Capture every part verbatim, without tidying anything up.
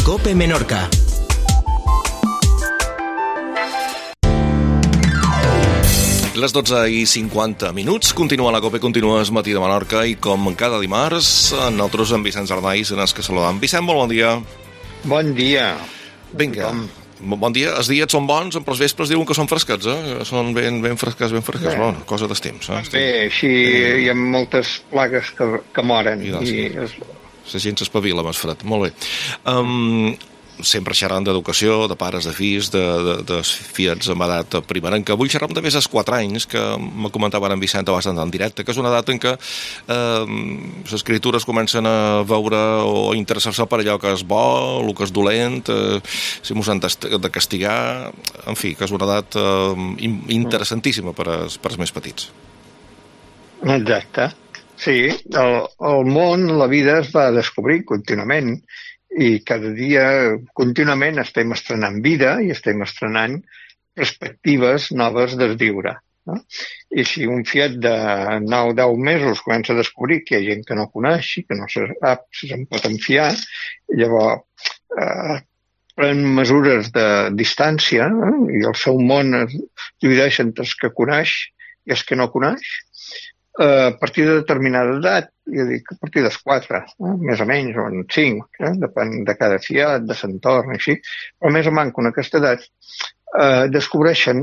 COPE Menorca. Les dotze i cinquanta minuts, continua la COPE, continua el matí de Menorca i com cada dimarts, nosaltres amb Vicenç Arnaiz, en els que saludam. Vicent, molt bon dia. Bon dia. Vinga, bon dia. Els dies són bons, però els vespres diuen que són fresquets, eh? Són ben, ben fresquets, ben fresquets. Bé. Bueno, cosa dels temps. Eh? Bé, així eh... hi ha moltes plagues que, que moren. I, doncs, i és... La gent s'espavila amb el fred. Molt bé. Um, sempre xerrant d'educació, de pares, de fills, de, de, de fiets amb edat primerenca. Avui xerram també dels quatre anys, que me comentava en Vicent bastant en directe, que és una edat en què eh, les criatures comencen a veure o interessar-se per allò que és bo, el que és dolent, eh, si mos han de castigar, en fi, que és una edat eh, interessantíssima per als, per als més petits. Exacte. Sí, el, el món, la vida es va descobrir contínuament i cada dia contínuament estem estrenant vida i estem estrenant perspectives noves de viure. No? I si un fiet de nou o deu mesos comença a descobrir que hi ha gent que no coneix i que no sap si se'n pot enfiar, llavors eh, pren mesures de distància, eh, i el seu món es divideix entre els que coneix i els que no coneix, a partir de determinada edat, jo dic a partir dels quatre, eh? més o menys, o en cinc, eh? depèn de cada fiat, de l'entorn, així, però més o manco en aquesta edat eh, descobreixen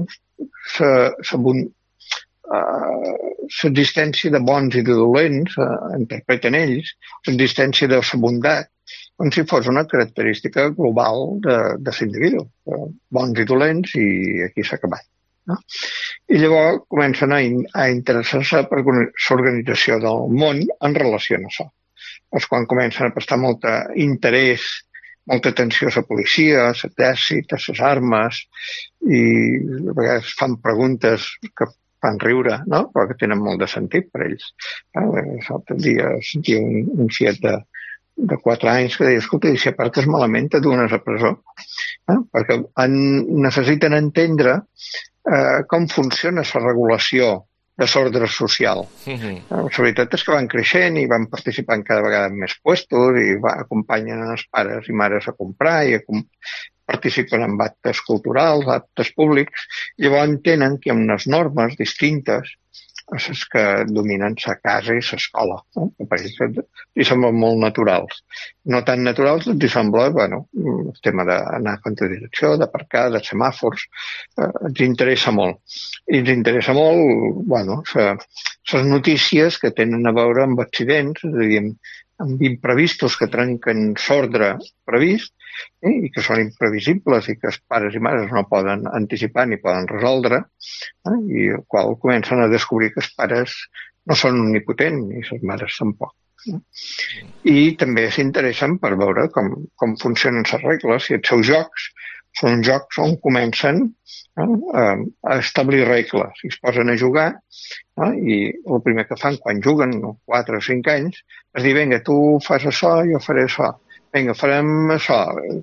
l'existència de bons i de dolents, eh, interpreten ells, l'existència de la bondat, com si fos una característica global de, de l'individu, eh, bons i dolents, i aquí s'ha acabat. No? I llavors comencen a, in, a interessar-se per l'organització del món en relació a això. És quan comencen a prestar molt interès, molta atenció a la policia, a l'exèrcit, a les armes, i a vegades fan preguntes que fan riure, no? Però que tenen molt de sentit per ells. L'altre dia sentia un, un fiet de, de quatre anys que deia, escolta, i si aparques malament te dues a presó. Eh? Perquè han, necessiten entendre eh, com funciona la regulació de l'ordre social. Uh-huh. La veritat és que van creixent i van participant cada vegada en més puestos i va, acompanyen els pares i mares a comprar i a com, participen en actes culturals, actes públics, i llavors entenen que hi ha unes normes distintes a les que dominen la casa i l'escola. No? Per ells li semblen molt naturals. No tan naturals, els sembla, bueno, el tema d'anar a contra direcció, d'aparcar, de semàfors, eh, ens interessa molt. I ens interessa molt, bueno, les notícies que tenen a veure amb accidents, és a dir, amb imprevistos que trenquen l'ordre previst, eh, i que són imprevisibles i que els pares i mares no poden anticipar ni poden resoldre, eh, i el qual comencen a descobrir que els pares no són omnipotents i les mares tampoc. Eh. I també s'interessen per veure com, com funcionen les regles i els seus jocs són jocs on comencen eh, a establir regles i es posen a jugar, eh, i el primer que fan quan juguen, quatre o cinc anys, és dir, vinga, tu fas això, jo faré això. Vinga, farem això,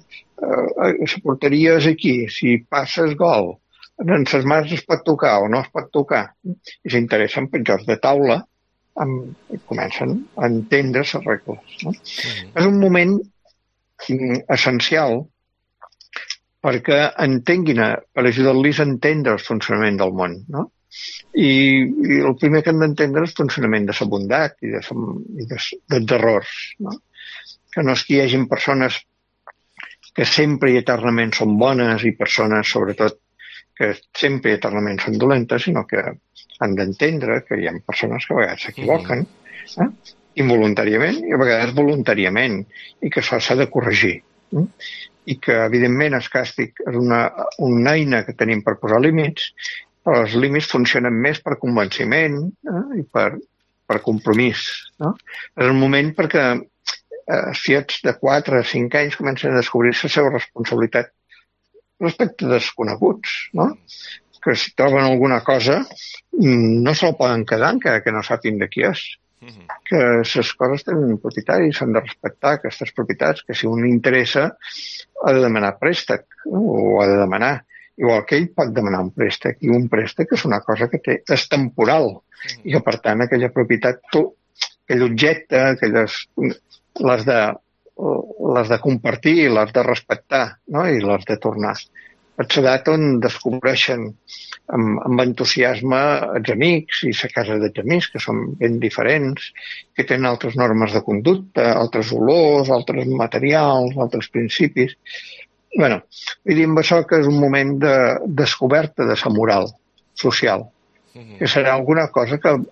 la porteria és aquí, si passes gol, en les mans es pot tocar o no es pot tocar, i s'interessen per jocs de taula, amb, i comencen a entendre les regles. No? Mm-hmm. És un moment essencial perquè entenguin, per ajudar-los a entendre el funcionament del món, no? I, i el primer que han d'entendre és el funcionament de la bondat i, de, i de, dels errors, no? Que no és que hi hagi persones que sempre i eternament són bones i persones, sobretot, que sempre i eternament són dolentes, sinó que han d'entendre que hi ha persones que a vegades s'equivoquen, eh? Involuntàriament i a vegades voluntàriament, i que això s'ha de corregir. Eh? I que, evidentment, el càstig és una, una eina que tenim per posar límits, però els límits funcionen més per convenciment, eh? I per, per compromís. No? És un moment perquè els fiets de quatre a cinc anys comencen a descobrir la seva responsabilitat respecte a desconeguts, no? Que si troben alguna cosa no se la poden quedar encara que no sàpiguen de qui és. Uh-huh. Que les coses tenen un propietari i s'han de respectar aquestes propietats, que si un interessa ha de demanar préstec, no? O ha de demanar. Igual que ell pot demanar un préstec, i un préstec és una cosa que té, és temporal, uh-huh. I que per tant aquella propietat, tu, aquell objecte, aquelles... l'has de, les de compartir i les de respectar, no? I les de tornar. És l'edat on descobreixen amb, amb entusiasme els amics i la casa dels amics, que són ben diferents, que tenen altres normes de conducta, altres olors, altres materials, altres principis. Bueno, vull dir, amb això que és un moment de descoberta de la moral social, que serà alguna cosa que,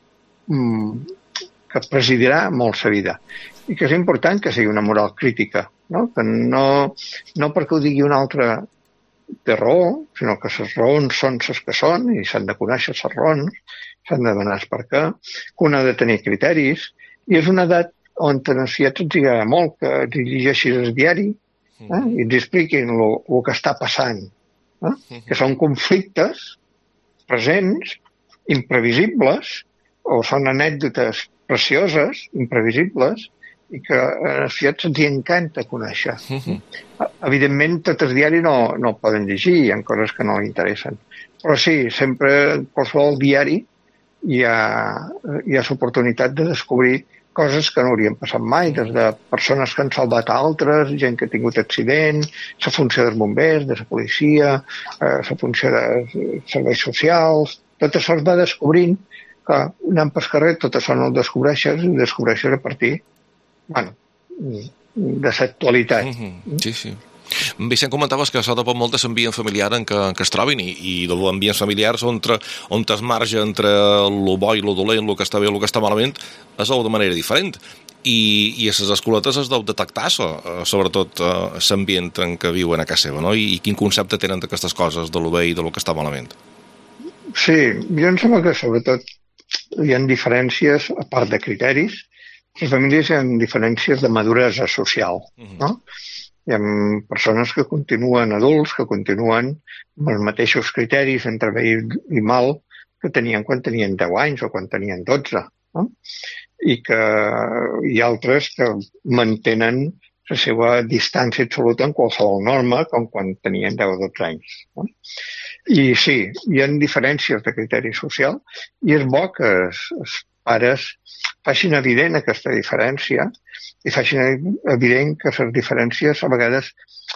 que presidirà molt la vida. I que és important que sigui una moral crítica, no? Que no, no perquè ho digui un altre té raó, sinó que les raons són les que són i s'han de conèixer les raons, s'han de demanar per què, que un ha de tenir criteris, i és una edat on a les filles ens agrada molt que et llegeixis el diari eh, i ens expliquin el que està passant, eh, que són conflictes presents, imprevisibles, o són anècdotes precioses, imprevisibles, i que a les filles ens hi encanta conèixer. Uh-huh. Evidentment, tot el diari no, no el poden llegir, hi ha coses que no li interessen. Però sí, sempre en qualsevol diari hi ha, hi ha l'oportunitat de descobrir coses que no haurien passat mai, des de persones que han salvat altres, gent que ha tingut accident, la funció dels bombers, de la policia, eh, la funció de serveis socials, tot això es va descobrint, que anant pel carrer tot això no ho descobreixes, i ho descobreixes a partir bueno, de l'actualitat. Mm-hmm. Sí, sí. Vicent, comentaves que això depèn molt de l'ambient familiar en què, en què es trobin i, i de l'ambient familiar on, on es marge entre el bo i el dolent, el que està bé i el que està malament, es veu de manera diferent. I, i a les escoletes es deu detectar això, sobretot l'ambient en què viuen a casa seva, no? I, i quin concepte tenen d'aquestes coses, de lo bé i de lo que està malament. Sí, jo em sembla que sobretot hi ha diferències, a part de criteris, les famílies hi ha diferències de maduresa social, no? Hi ha persones que continuen adults, que continuen amb els mateixos criteris entre bé i mal que tenien quan tenien deu anys o quan tenien dotze, no? I que hi ha altres que mantenen la seva distància absoluta en qualsevol norma com quan tenien deu o dotze anys, no? I sí, hi ha diferències de criteri social i és bo que els, els pares facin evident aquesta diferència i facin evident que les diferències a vegades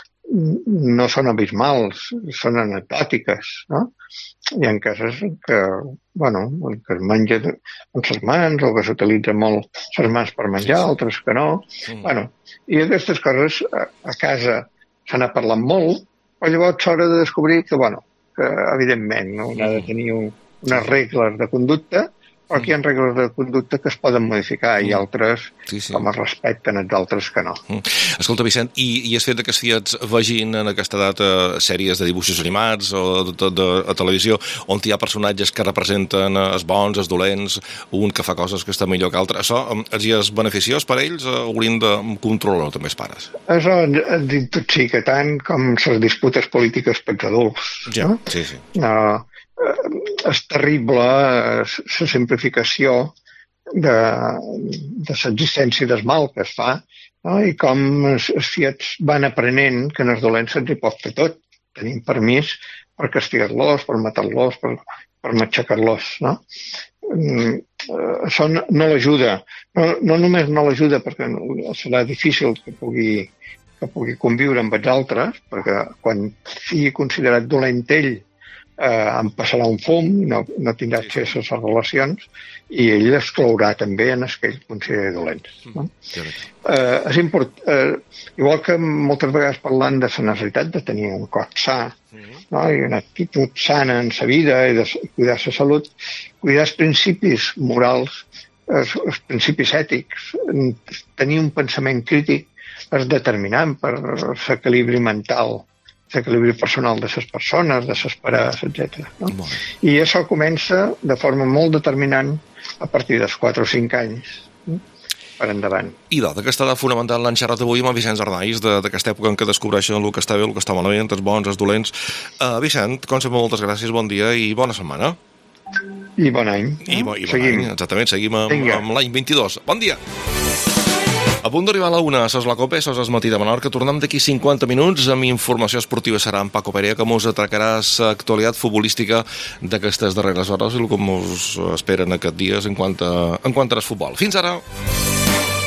no són abismals, són anecdòtiques, no? Hi ha casos que, bueno, que es menja amb les mans o que s'utilitzen molt les mans per menjar, altres que no. Mm. Bueno, i aquestes coses a, a casa se n'ha parlat molt, però llavors s'haurà de descobrir que, bueno, que evidentment no? Un ha de tenir un, unes regles de conducta, però aquí hi ha regles de conducta que es poden modificar i altres sí, sí. com es respecten, els altres que no. Escolta, Vicent, i, i has fet que els fills vegin en aquesta edat sèries de dibuixos animats o de, de, de, de televisió on hi ha personatges que representen els bons, els dolents, un que fa coses que està millor que altre. Això els hi és beneficiós per a ells o haurien de controlar també els pares? Això intoxica tant com les disputes polítiques pels adults. Ja, no? sí, sí. No, és terrible la simplificació de, de l'existència del mal que es fa, no? I com els, els fills van aprenent que en els dolents se'ls hi pot fer tot. Tenim permís per castigar-los, per matar-los, per, per matxacar-los, no? Mm, això no, no l'ajuda. No, no només no l'ajuda perquè serà difícil que pugui, que pugui conviure amb els altres, perquè quan sigui considerat dolent ell, eh, em passarà un fum, no, no tindrà accés a les relacions i ell exclourà també en els que ell considera dolents. No? Eh, és import, eh, igual que moltes vegades parlant de la necessitat de tenir un cos sa, no? I una actitud sana en la vida i de cuidar la salut, cuidar els principis morals, els, els principis ètics, tenir un pensament crític és determinant per l'equilibri mental, l'equilibri personal de les persones, de les parades, etcètera. No? I això comença de forma molt determinant a partir dels quatre o cinc anys per endavant. I d'aquesta edat fonamental l'han xerrat avui amb el Vicent Zardais, d'aquesta època en què descobreixen el que està bé, el que està malament, els bons, els dolents. Uh, Vicent, com sempre, moltes gràcies, bon dia i bona setmana. I bon any. I, bo, i bon seguim. Any, exactament, seguim amb, amb l'any vint-i-dos. Bon dia! A punt d'arribar a la una, sos la Copa, sos el matí de Menorca. Tornem d'aquí cinquanta minuts amb informació esportiva. Serà en Paco Perea que mos atracarà l'actualitat futbolística d'aquestes darreres hores i el que mos esperen aquests dies en quant a, en quant a futbol. Fins ara!